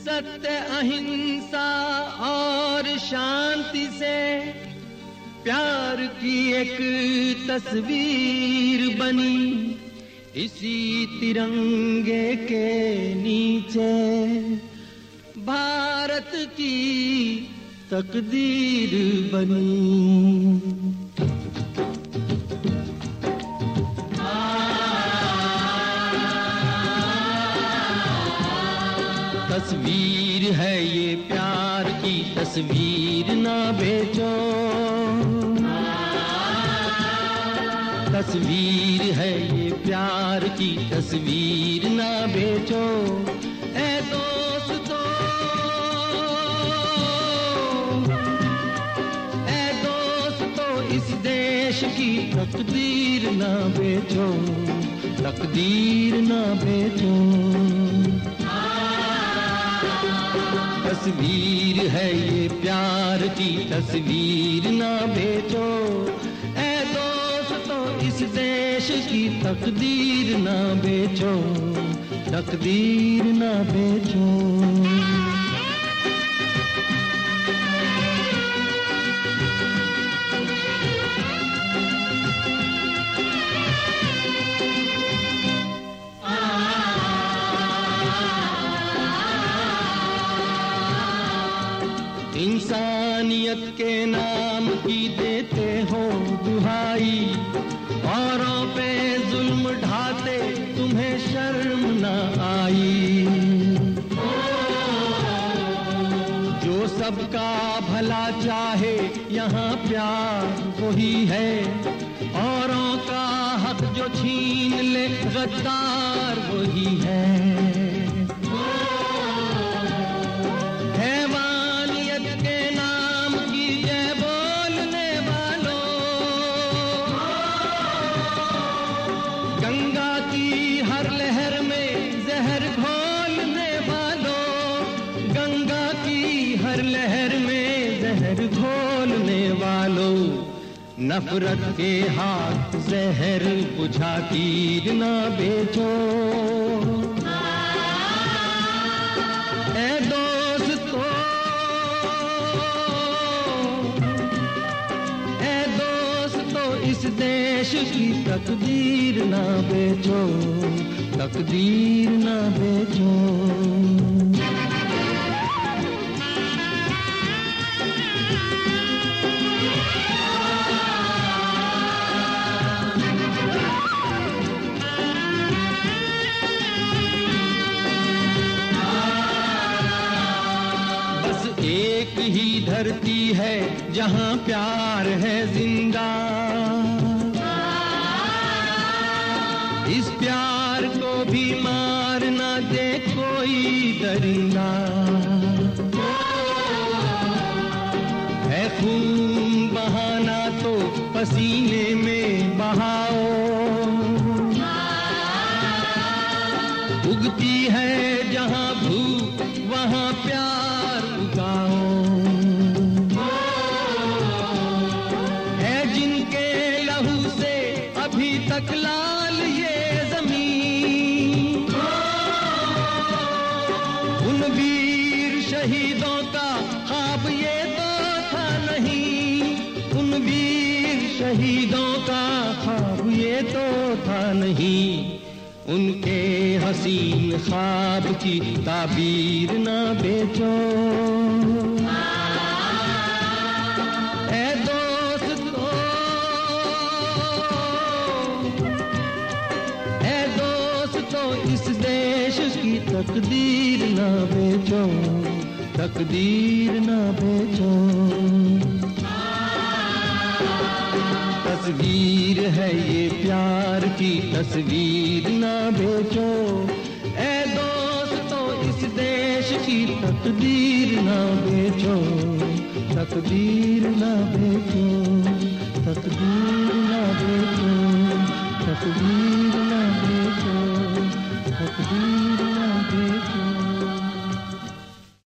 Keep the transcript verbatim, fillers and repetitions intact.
सत्य अहिंसा और शांति से प्यार की एक तस्वीर बनी इसी तिरंगे के नीचे। भारत की तकदीर बनी। तस्वीर है ये प्यार की तस्वीर ना बेचो। तस्वीर है ये प्यार की तस्वीर ना बेचो। ऐ दोस्तों, ऐ दोस्तों, इस देश की तकदीर ना बेचो, तकदीर ना बेचो। तस्वीर है ये प्यार की तस्वीर ना बेचो। ऐ दोस्तों, इस देश की तकदीर ना बेचो, तकदीर ना बेचो। इंसानियत के नाम की देते हो दुहाई, औरों पे जुल्म ढाते तुम्हें शर्म न आई। जो सबका भला चाहे यहाँ प्यार वही है, औरों का हक जो छीन ले गद्दार वही है। गंगा की हर लहर में जहर घोलने वालों, गंगा की हर लहर में जहर घोलने वालों, नफरत के हाथ जहर बुझा तीर ना बेचो। ऐ दोस्तों, ऐ दोस्तों, इस देश की तकदीर ना बेचो, तकदीर ना बेचो। बस एक ही धरती है जहां प्यार है जिंदा। इस प्यार को भी मार ना दे कोई दरिंदा। है खून बहाना तो पसीने में बहाओ, उगती है जहां भूख वहां प्यार उगाओ। है जिनके लहू से अभी तक लाल ये शहीदों का ख्वाब ये तो था नहीं, उन वीर शहीदों का ख्वाब ये तो था नहीं। उनके हसीन ख्वाब की ताबीर ना बेचो। ऐ दोस्तों, ऐ दोस्तों, इस देश की तकदीर ना बेचो, तकदीर ना बेचो। तस्वीर है ये प्यार की तस्वीर ना बेचो। ऐ दोस्तों, इस देश की तकदीर ना बेचो, तकदीर ना बेचो, तकदीर ना बेचो, तकदीर ना बेचो, तकदीर